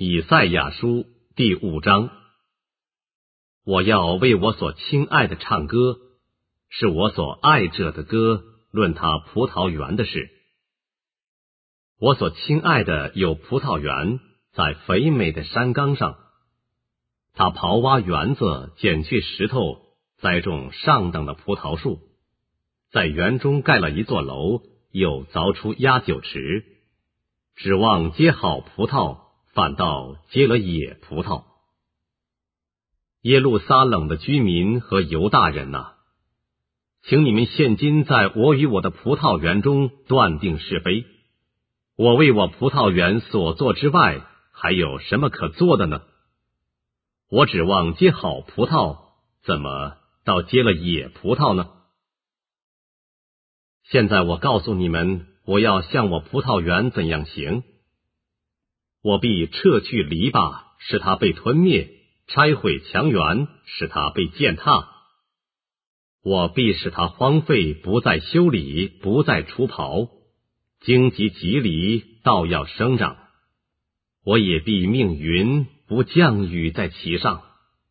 以赛亚书第5章。我要为我所亲爱的唱歌，是我所爱者的歌，论他葡萄园的事。我所亲爱的有葡萄园，在肥美的山冈上。他刨挖园子，剪去石头，栽种上等的葡萄树，在园中盖了一座楼，又凿出压酒池，指望结好葡萄，反倒结了野葡萄。耶路撒冷的居民和犹大人哪，请你们现今在我与我的葡萄园中断定是非。我为我葡萄园所做之外，还有什么可做的呢？我指望结好葡萄，怎么倒结了野葡萄呢？现在我告诉你们，我要向我葡萄园怎样行。我必撤去篱笆，使它被吞灭；拆毁墙垣，使它被践踏。我必使它荒废，不再修理，不再除刨。荆棘蒺藜倒要生长，我也必命云不降雨在其上。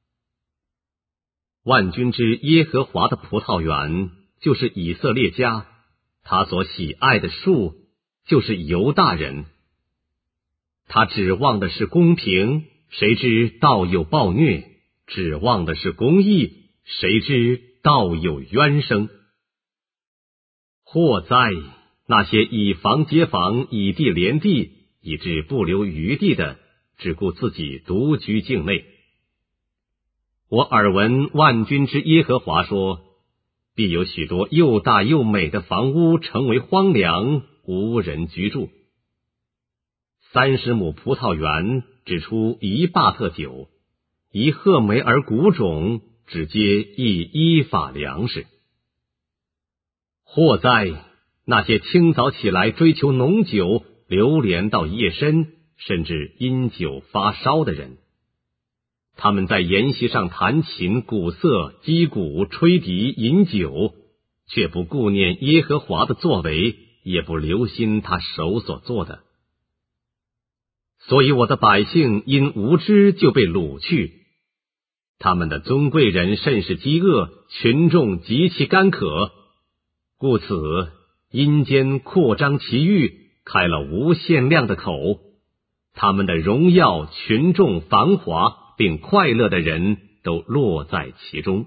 万军之耶和华的葡萄园就是以色列家，他所喜爱的树就是犹大人。他指望的是公平，谁知道有暴虐；指望的是公义，谁知道有冤声。祸哉！那些以房接房，以地连地，以致不留余地的，只顾自己独居境内。我耳闻万军之耶和华说，必有许多又大又美的房屋成为荒凉，无人居住。30亩葡萄园只出1巴特酒，1赫梅尔谷种只结1伊法粮食。祸哉！那些清早起来追求浓酒，流连到夜深，甚至因酒发烧的人。他们在筵席上弹琴、鼓瑟、击鼓、吹笛、饮酒，却不顾念耶和华的作为，也不留心他手所做的。所以我的百姓因无知就被掳去，他们的尊贵人甚是饥饿，群众极其干渴，故此阴间扩张其域，开了无限量的口。他们的荣耀、群众、繁华并快乐的人都落在其中。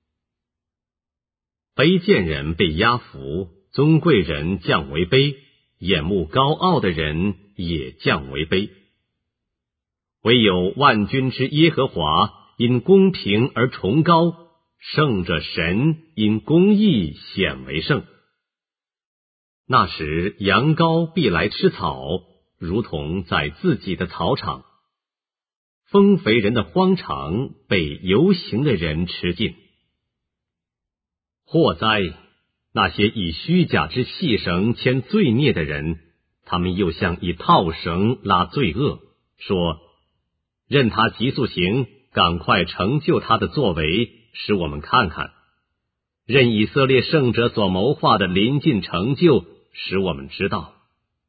卑贱人被压服，尊贵人降为卑，眼目高傲的人也降为卑。唯有万军之耶和华因公平而崇高，圣者神因公义显为圣。那时羊羔必来吃草，如同在自己的草场。丰肥人的荒场被游行的人吃尽。祸哉！那些以虚假之细绳牵罪孽的人，他们又像以套绳拉罪恶，说：任他急速行，赶快成就他的作为，使我们看看。任以色列圣者所谋划的临近成就，使我们知道。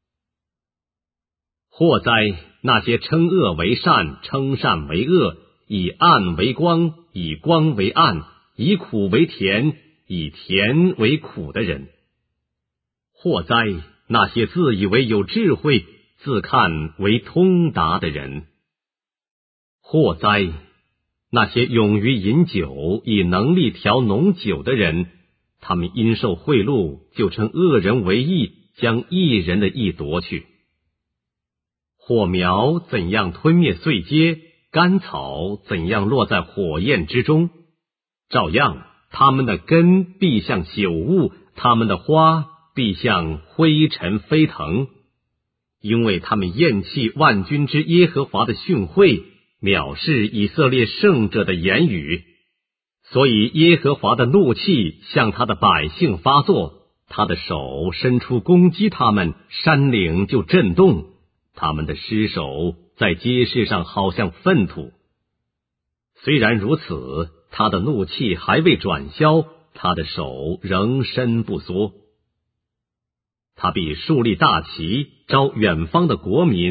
祸哉！那些称恶为善，称善为恶，以暗为光，以光为暗，以苦为甜，以甜为苦的人。祸哉！那些自以为有智慧，自看为通达的人。祸哉！那些勇于饮酒，以能力调浓酒的人，他们因受贿赂，就称恶人为义，将义人的义夺去。火苗怎样吞灭碎秸，干草怎样落在火焰之中，照样他们的根必像朽物，他们的花必像灰尘飞腾，因为他们厌弃万军之耶和华的训诲，藐视以色列圣者的言语。所以耶和华的怒气向他的百姓发作，他的手伸出攻击他们，山岭就震动，他们的尸首在街市上好像粪土。虽然如此，他的怒气还未转消，他的手仍伸不缩。他必树立大旗，招远方的国民，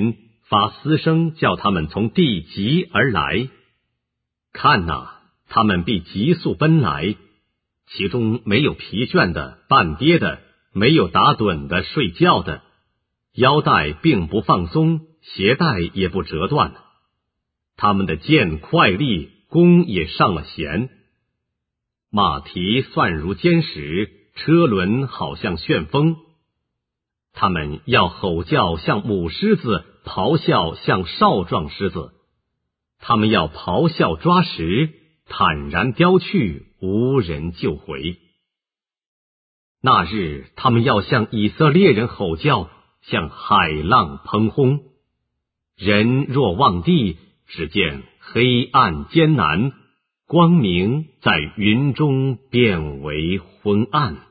发嘶声叫他们从地极而来。看哪，他们必急速奔来，其中没有疲倦的、半跌的，没有打盹的、睡觉的，腰带并不放松，鞋带也不折断。他们的剑快利，弓也上了弦。马蹄算如尖石，车轮好像旋风。他们要吼叫像母狮子，咆哮像少壮狮子。他们要咆哮抓食，坦然叼去，无人救回。那日他们要向以色列人吼叫，像海浪砰轰。人若望地，只见黑暗艰难，光明在云中变为昏暗。